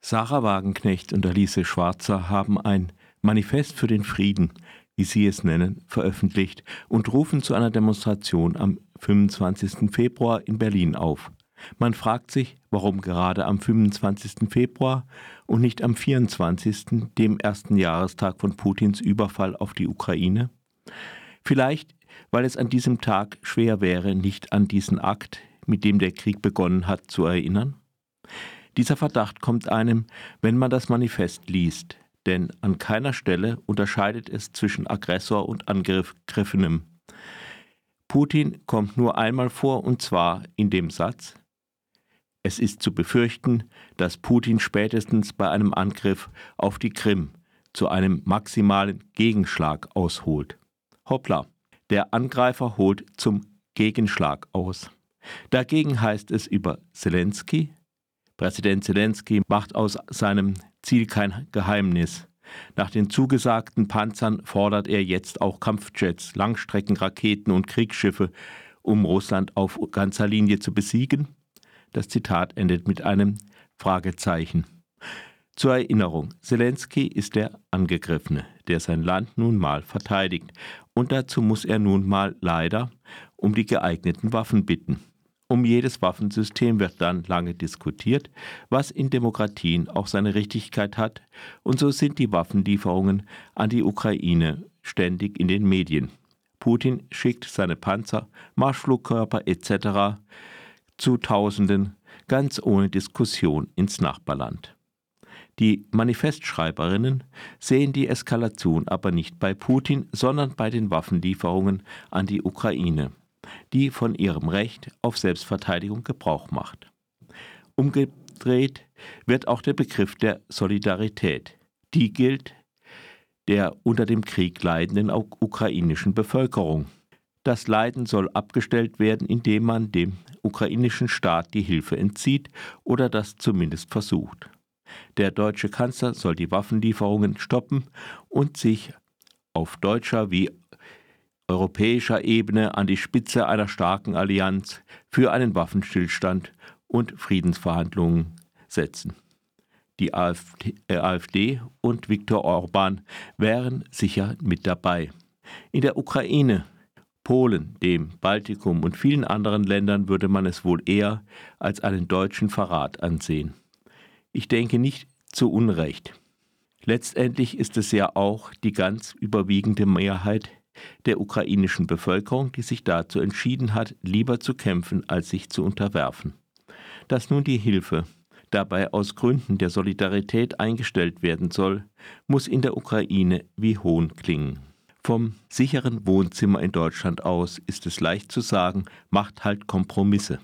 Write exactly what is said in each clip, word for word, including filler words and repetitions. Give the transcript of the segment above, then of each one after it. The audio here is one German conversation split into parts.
Sarah Wagenknecht und Alice Schwarzer haben ein Manifest für den Frieden, wie sie es nennen, veröffentlicht und rufen zu einer Demonstration am fünfundzwanzigsten Februar in Berlin auf. Man fragt sich, warum gerade am fünfundzwanzigsten Februar und nicht am vierundzwanzigsten, dem ersten Jahrestag von Putins Überfall auf die Ukraine? Vielleicht, weil es an diesem Tag schwer wäre, nicht an diesen Akt, mit dem der Krieg begonnen hat, zu erinnern? Dieser Verdacht kommt einem, wenn man das Manifest liest, denn an keiner Stelle unterscheidet es zwischen Aggressor und Angegriffenem. Putin kommt nur einmal vor, und zwar in dem Satz: Es ist zu befürchten, dass Putin spätestens bei einem Angriff auf die Krim zu einem maximalen Gegenschlag ausholt. Hoppla, der Angreifer holt zum Gegenschlag aus. Dagegen heißt es über Zelensky: Präsident Zelensky macht aus seinem Ziel kein Geheimnis. Nach den zugesagten Panzern fordert er jetzt auch Kampfjets, Langstreckenraketen und Kriegsschiffe, um Russland auf ganzer Linie zu besiegen. Das Zitat endet mit einem Fragezeichen. Zur Erinnerung, Zelensky ist der Angegriffene, der sein Land nun mal verteidigt. Und dazu muss er nun mal leider um die geeigneten Waffen bitten. Um jedes Waffensystem wird dann lange diskutiert, was in Demokratien auch seine Richtigkeit hat, und so sind die Waffenlieferungen an die Ukraine ständig in den Medien. Putin schickt seine Panzer, Marschflugkörper et cetera zu Tausenden ganz ohne Diskussion ins Nachbarland. Die Manifestschreiberinnen sehen die Eskalation aber nicht bei Putin, sondern bei den Waffenlieferungen an die Ukraine, die von ihrem Recht auf Selbstverteidigung Gebrauch macht. Umgedreht wird auch der Begriff der Solidarität. Die gilt der unter dem Krieg leidenden ukrainischen Bevölkerung. Das Leiden soll abgestellt werden, indem man dem ukrainischen Staat die Hilfe entzieht oder das zumindest versucht. Der deutsche Kanzler soll die Waffenlieferungen stoppen und sich auf deutscher wie europäischer Ebene an die Spitze einer starken Allianz für einen Waffenstillstand und Friedensverhandlungen setzen. Die AfD und Viktor Orban wären sicher mit dabei. In der Ukraine, Polen, dem Baltikum und vielen anderen Ländern würde man es wohl eher als einen deutschen Verrat ansehen. Ich denke nicht zu Unrecht. Letztendlich ist es ja auch die ganz überwiegende Mehrheit der ukrainischen Bevölkerung, die sich dazu entschieden hat, lieber zu kämpfen, als sich zu unterwerfen. Dass nun die Hilfe dabei aus Gründen der Solidarität eingestellt werden soll, muss in der Ukraine wie Hohn klingen. Vom sicheren Wohnzimmer in Deutschland aus ist es leicht zu sagen, macht halt Kompromisse.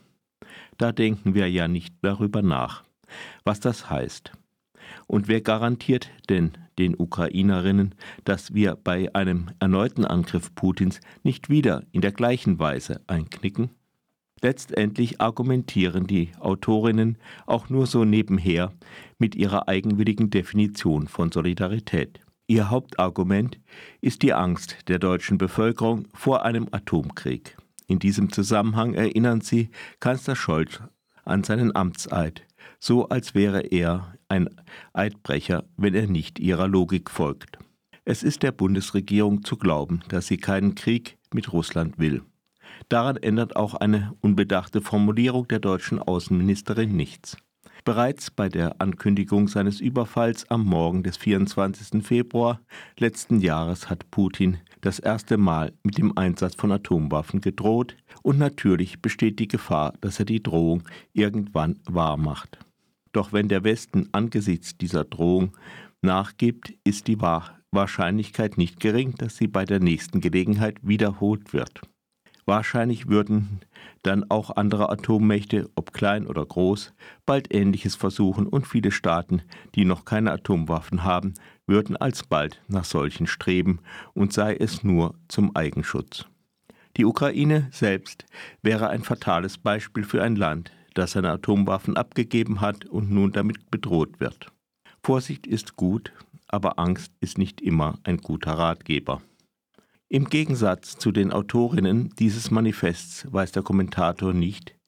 Da denken wir ja nicht darüber nach, was das heißt. Und wer garantiert denn den Ukrainerinnen, dass wir bei einem erneuten Angriff Putins nicht wieder in der gleichen Weise einknicken? Letztendlich argumentieren die Autorinnen auch nur so nebenher mit ihrer eigenwilligen Definition von Solidarität. Ihr Hauptargument ist die Angst der deutschen Bevölkerung vor einem Atomkrieg. In diesem Zusammenhang erinnern sie Kanzler Scholz an seinen Amtseid, so als wäre er ein Eidbrecher, wenn er nicht ihrer Logik folgt. Es ist der Bundesregierung zu glauben, dass sie keinen Krieg mit Russland will. Daran ändert auch eine unbedachte Formulierung der deutschen Außenministerin nichts. Bereits bei der Ankündigung seines Überfalls am Morgen des vierundzwanzigsten Februar letzten Jahres hat Putin das erste Mal mit dem Einsatz von Atomwaffen gedroht, und natürlich besteht die Gefahr, dass er die Drohung irgendwann wahrmacht. Doch wenn der Westen angesichts dieser Drohung nachgibt, ist die Wahrscheinlichkeit nicht gering, dass sie bei der nächsten Gelegenheit wiederholt wird. Wahrscheinlich würden dann auch andere Atommächte, ob klein oder groß, bald Ähnliches versuchen, und viele Staaten, die noch keine Atomwaffen haben, würden alsbald nach solchen streben, und sei es nur zum Eigenschutz. Die Ukraine selbst wäre ein fatales Beispiel für ein Land, das seine Atomwaffen abgegeben hat und nun damit bedroht wird. Vorsicht ist gut, aber Angst ist nicht immer ein guter Ratgeber. Im Gegensatz zu den Autorinnen dieses Manifests weiß der Kommentator nicht,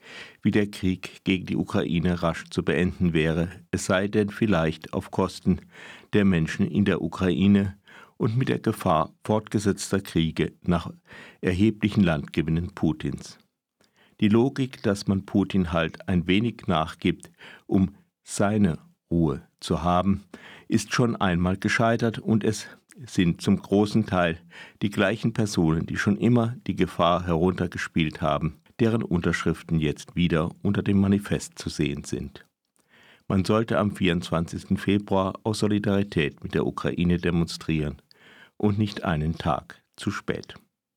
wie der Krieg gegen die Ukraine rasch zu beenden wäre, es sei denn vielleicht auf Kosten der Menschen in der Ukraine und mit der Gefahr fortgesetzter Kriege nach erheblichen Landgewinnen Putins. Die Logik, dass man Putin halt ein wenig nachgibt, um seine Ruhe zu haben, ist schon einmal gescheitert und es sind zum großen Teil die gleichen Personen, die schon immer die Gefahr heruntergespielt haben, deren Unterschriften jetzt wieder unter dem Manifest zu sehen sind. Man sollte am vierundzwanzigsten Februar aus Solidarität mit der Ukraine demonstrieren und nicht einen Tag zu spät.